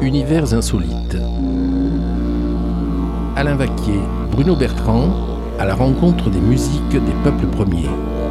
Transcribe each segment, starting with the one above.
Univers insolites. Alain Vaquier, Bruno Bertrand, à la rencontre des musiques des peuples premiers.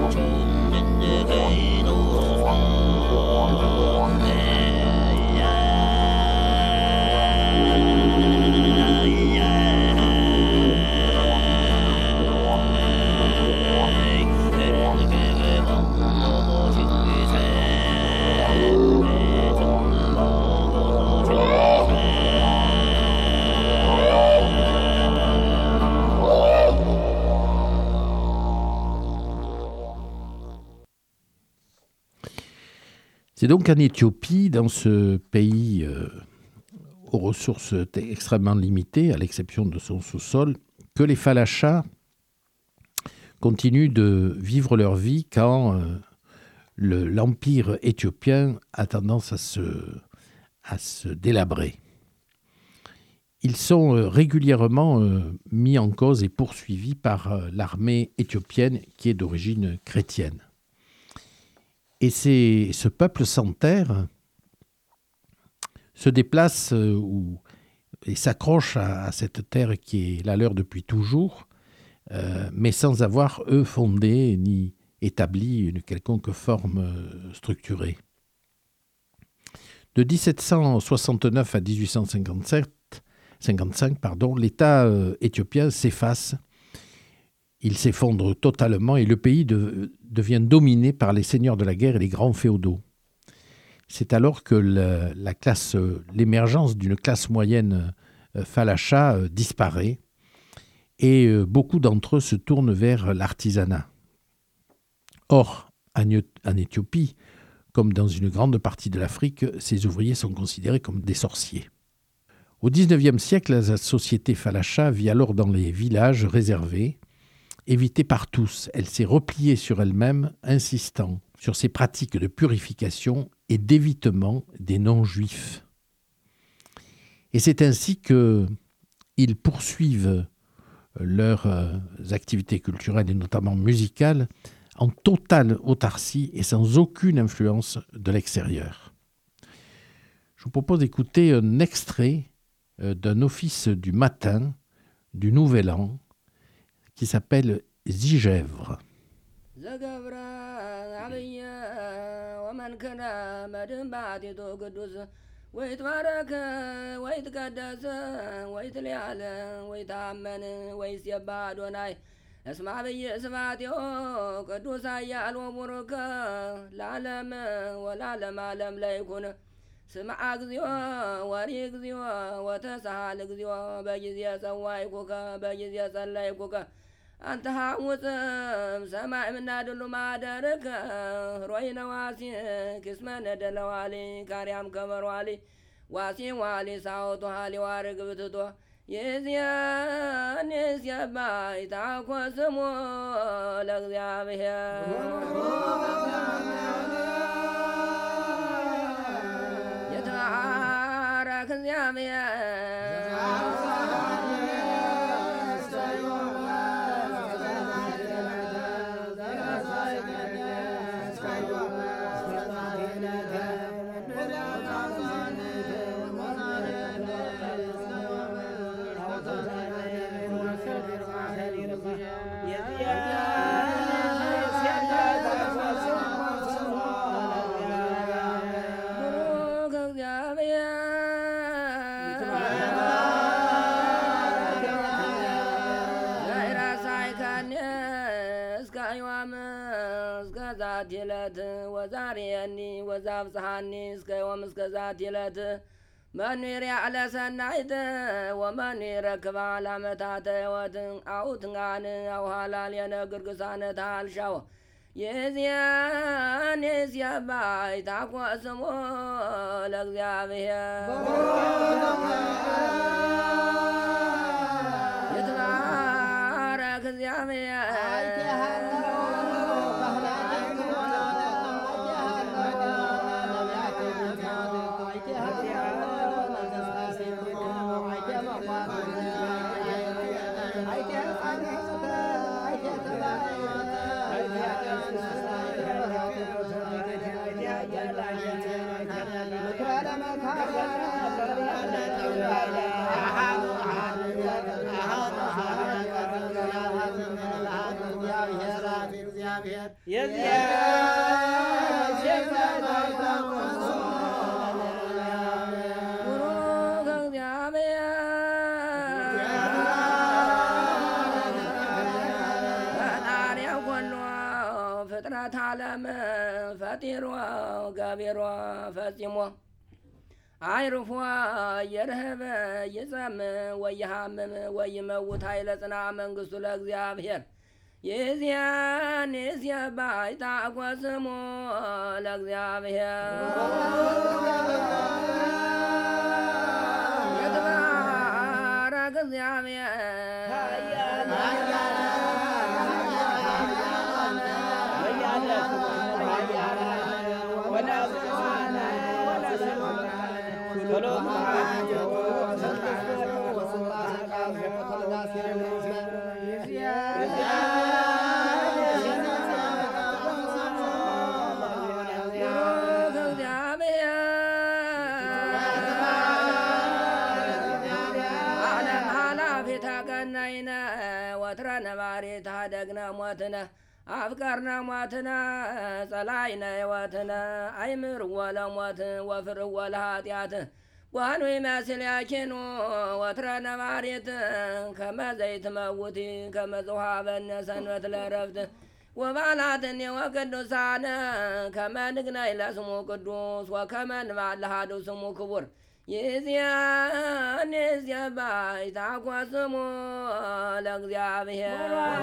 C'est donc en Éthiopie, dans ce pays aux ressources extrêmement limitées, à l'exception de son sous-sol, que les Falachas continuent de vivre leur vie quand l'empire éthiopien a tendance à se délabrer. Ils sont régulièrement mis en cause et poursuivis par l'armée éthiopienne qui est d'origine chrétienne. Et ce peuple sans terre se déplace et s'accroche à cette terre qui est la leur depuis toujours, mais sans avoir, eux, fondé ni établi une quelconque forme structurée. De 1769 à 1855, l'État éthiopien s'efface. Il s'effondre totalement et le pays devient dominé par les seigneurs de la guerre et les grands féodaux. C'est alors que l'émergence d'une classe moyenne falacha disparaît et beaucoup d'entre eux se tournent vers l'artisanat. Or, en Éthiopie, comme dans une grande partie de l'Afrique, ces ouvriers sont considérés comme des sorciers. Au XIXe siècle, la société falacha vit alors dans les villages réservés, évitée par tous. Elle s'est repliée sur elle-même, insistant sur ses pratiques de purification et d'évitement des non-juifs. Et c'est ainsi qu'ils poursuivent leurs activités culturelles et notamment musicales en totale autarcie et sans aucune influence de l'extérieur. Je vous propose d'écouter un extrait d'un office du matin du Nouvel An qui s'appelle Zigèvre. ስምዐ እግዚኦ ወሪ እግዚኦ ወተሳሃለ እግዚኦ በጊዜ ጸዋዕኩከ በጊዜ ጸለይኩከ አንተ ሐሙፅም ሰማይ ምናድሉ ማደርከ ሮይነ ዋሲ ክስመነ ደለዋሊ ካርያም ከመርዋሊ ዋሲ ዋሊ ሳውቶ ሃሊ ዋርግብትቶ የዚያን የስየባይ ታኮስሞ ለእግዚአብሔር ዛት ወዛሬኒ ወዛብጽሐኒ እስከ ዮም እስከ ዛት ይለት መኑ ይርአለ ሰናይት ወመኑ ይረክባ ለዓመታተ ሕይወት አውትንጋን አውሃላል የነግርግሳነ ታልሻው የዚያን የስየባይ ታኮስሞ ለእግዚአብሔር ይትባረክ እግዚአብሔር ምክረ ፍጥረት ዓለም ፈጢሮ ገቢሮ ፈጺሞ አይርፎ የርህበ ይጸም ወይሃምም ወይመውት ኃይለ ጽና መንግሥቱ ለእግዚአብሔር የዚያን የዚያባይታ ጓስሞ ለእግዚአብሔር የተባረከ እግዚአብሔር ወትረ ነባሬ ታደግነ ሞትነ አፍቀርነ ሞትነ ጸላይነ ሕይወትነ አይምር ወለሞት ወፍር ወለኃጢአት ዋኑ ይመስል ያኪኑ ወትረ ነባሬት ከመ ዘይትመውቲ ከመ ጽውሃበነ ሰንበት ለረፍት ወባላትኒ ወቅዱሳነ ከመ ንግነይ ለስሙ ቅዱስ ወከመ ንባዕ ለሃዱ ስሙ ክቡር የዚያን የዚያባይታ ጓስሞ ለእግዚአብሔር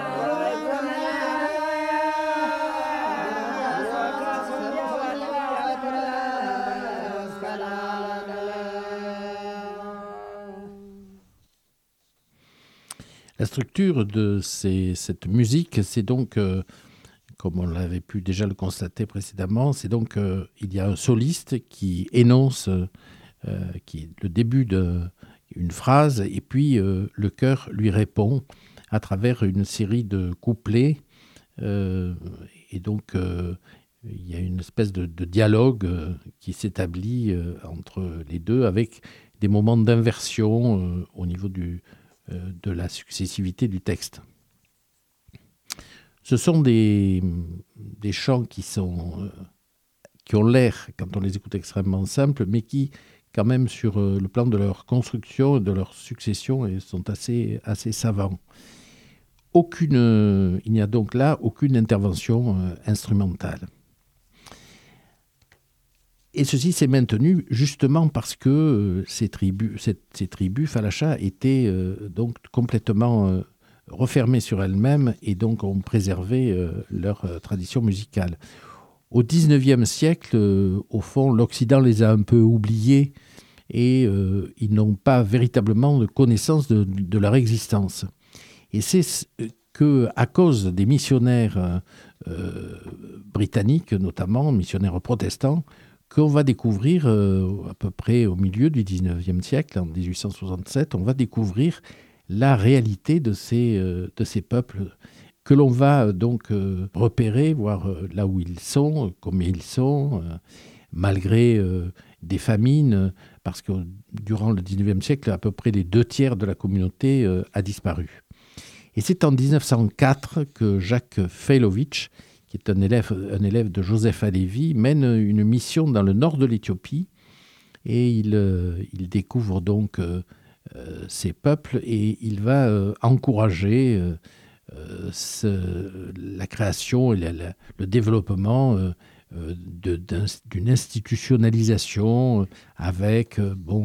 La structure de cette musique, c'est donc, comme on l'avait pu déjà le constater précédemment, c'est donc il y a un soliste qui énonce qui est le début d'une phrase, et puis le chœur lui répond à travers une série de couplets, et donc il y a une espèce de dialogue qui s'établit entre les deux, avec des moments d'inversion au niveau de la successivité du texte. Ce sont des chants qui ont l'air, quand on les écoute, extrêmement simples, mais qui, quand même, sur le plan de leur construction et de leur succession, sont assez savants. Il n'y a donc là aucune intervention instrumentale. Et ceci s'est maintenu justement parce que ces tribus Falachas étaient donc complètement refermées sur elles-mêmes et donc ont préservé leur tradition musicale. Au XIXe siècle, au fond, l'Occident les a un peu oubliés et ils n'ont pas véritablement de connaissance de leur existence. Et c'est qu'à cause des missionnaires britanniques, notamment missionnaires protestants, qu'on va découvrir à peu près au milieu du XIXe siècle, en 1867, on va découvrir la réalité de ces peuples que l'on va donc repérer, voir là où ils sont, combien ils sont, malgré des famines, parce que durant le XIXe siècle, à peu près les 2/3 de la communauté a disparu. Et c'est en 1904 que Jacques Feilovitch, qui est un élève de Joseph Halévy, mène une mission dans le nord de l'Éthiopie, et il découvre donc ces peuples, et il va encourager la création et le développement d'une institutionnalisation avec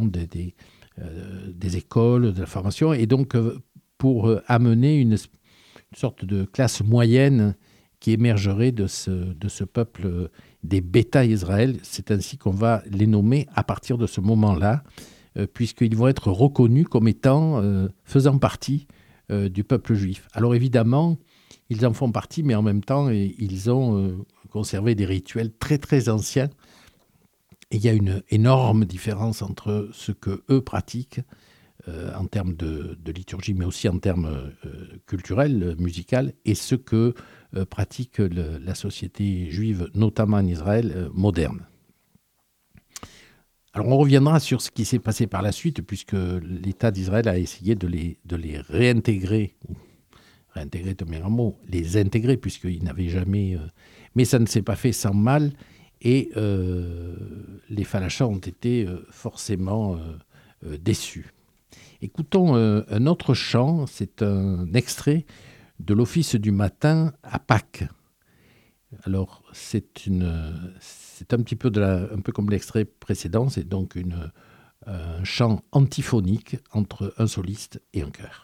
des écoles, de la formation, et donc pour amener une sorte de classe moyenne qui émergerait de ce peuple des Bêta Israël. C'est ainsi qu'on va les nommer à partir de ce moment-là, puisqu'ils vont être reconnus comme étant faisant partie du peuple juif. Alors évidemment, ils en font partie, mais en même temps, ils ont conservé des rituels très très anciens. Et il y a une énorme différence entre ce qu'eux pratiquent en termes de liturgie, mais aussi en termes culturels, musicaux, et ce que pratique la société juive, notamment en Israël, moderne. Alors on reviendra sur ce qui s'est passé par la suite, puisque l'État d'Israël a essayé de les réintégrer. Réintégrer, c'est un mot, les intégrer, puisqu'ils n'avaient jamais... mais ça ne s'est pas fait sans mal, et les Falachas ont été forcément déçus. Écoutons un autre chant, c'est un extrait de l'Office du matin à Pâques. Alors, c'est un petit peu un peu comme l'extrait précédent, c'est donc un chant antiphonique entre un soliste et un chœur.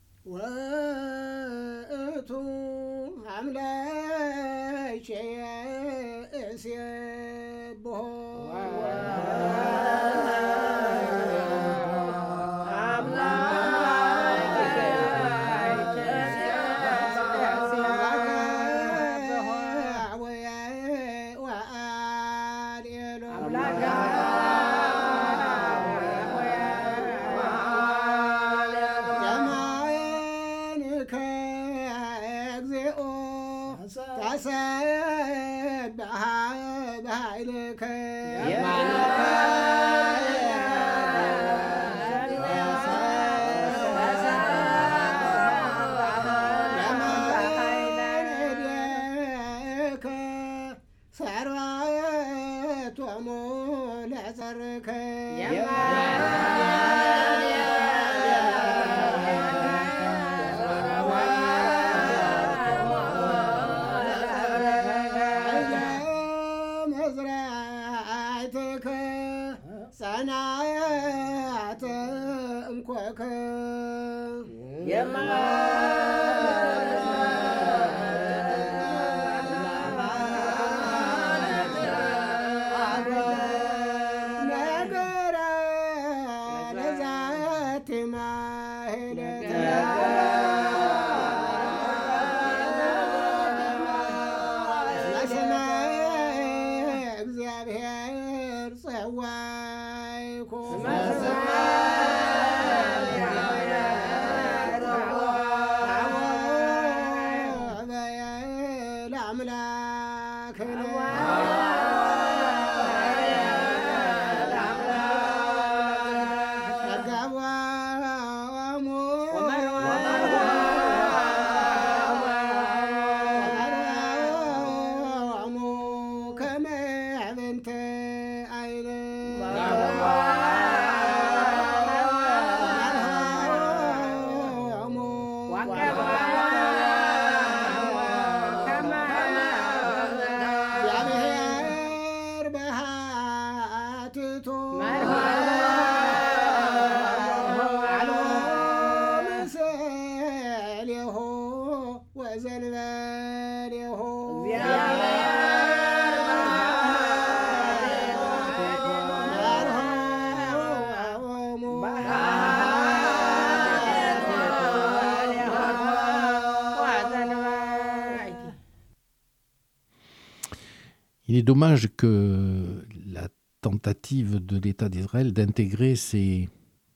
Il est dommage que la tentative de l'État d'Israël d'intégrer ces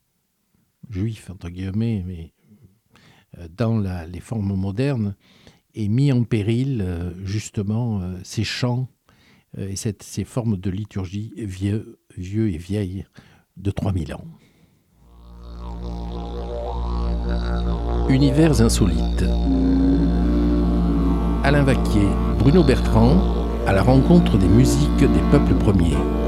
juifs, entre guillemets, mais dans les formes modernes, ait mis en péril justement ces chants et ces formes de liturgie vieux et vieilles de 3000 ans. Univers insolites. Alain Vaquier, Bruno Bertrand, à la rencontre des musiques des peuples premiers.